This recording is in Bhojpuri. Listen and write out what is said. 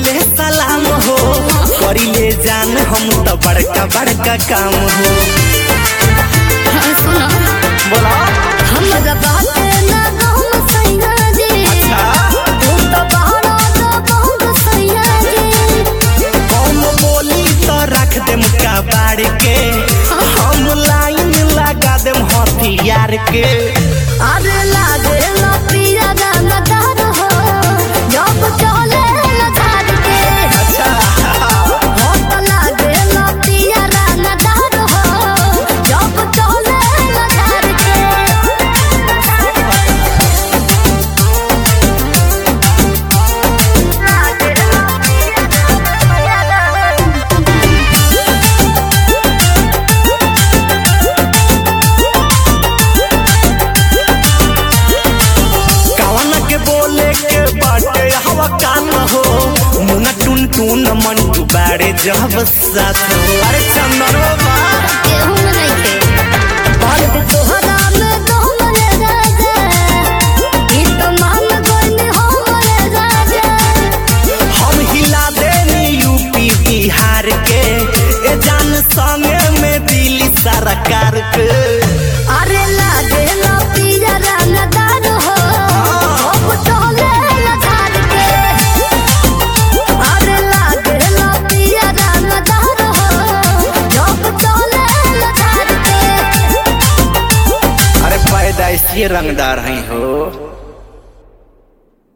ले सलाम हो, करी ले जान हम तो बड़का बड़का काम हो। हाँ सुनो बोला हमरा बात ना कहूँ सैया जी, तू तो बहरा तो बहुत सैया जी। हम बोली तो रख देम का बाड़ के, हम लाइन लगा देम हथियार के। अरे लागे ला पिया गाना दार हो, जब चले ला झाड़ के। हो तो लागे ला पिया गाना दार हो, जब चले ला झाड़ के। लागे ला पिया कवन के बोले के बाटे हवा कान हो, मुना टुन टुन मंटू बाड़े जब साथ हो। अरे चंदनो बा केहू में नहीं थे बात तोहरा में तो मरे राजा, ई तो मान गोनी हो मरे राजा। हम हिला देनी यूपी बिहार के, ए जान संगे में दिल्ली सरकार के। अरे लागे ला पिया रानादार हो, अब चले ला झाड़ के। अरे लागे ला पिया रानादार हो, जब चले ला झाड़ के। अरे पैदाइशी रंगदार हैं हो।